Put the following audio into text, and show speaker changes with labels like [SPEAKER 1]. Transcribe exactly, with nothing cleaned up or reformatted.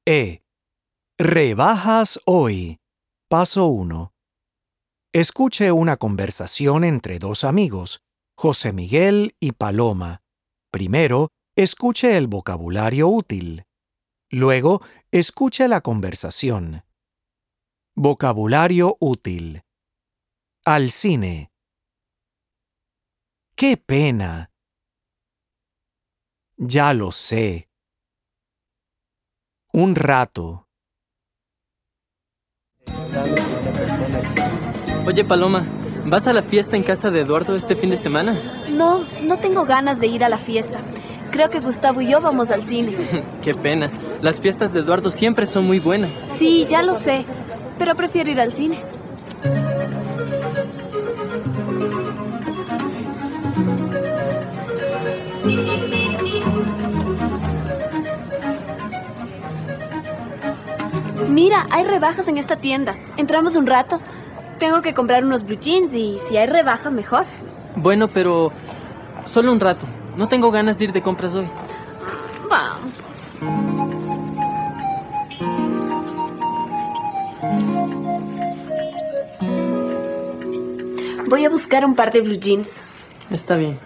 [SPEAKER 1] E. Rebajas hoy. Paso uno. Escuche una conversación entre dos amigos, José Miguel y Paloma. Primero, escuche el vocabulario útil. Luego, escuche la conversación. Vocabulario útil. Al cine. ¡Qué pena! Ya lo sé. Un rato.
[SPEAKER 2] Oye, Paloma, ¿vas a la fiesta en casa de Eduardo este fin de semana?
[SPEAKER 3] No, no tengo ganas de ir a la fiesta. Creo que Gustavo y yo vamos al cine.
[SPEAKER 2] Qué pena. Las fiestas de Eduardo siempre son muy buenas.
[SPEAKER 3] Sí, ya lo sé, pero prefiero ir al cine. Mira, hay rebajas en esta tienda. ¿Entramos un rato? Tengo que comprar unos blue jeans y si hay rebaja, mejor.
[SPEAKER 2] Bueno, pero solo un rato. No tengo ganas de ir de compras hoy.
[SPEAKER 3] Vamos. Voy a buscar un par de blue jeans.
[SPEAKER 2] Está bien.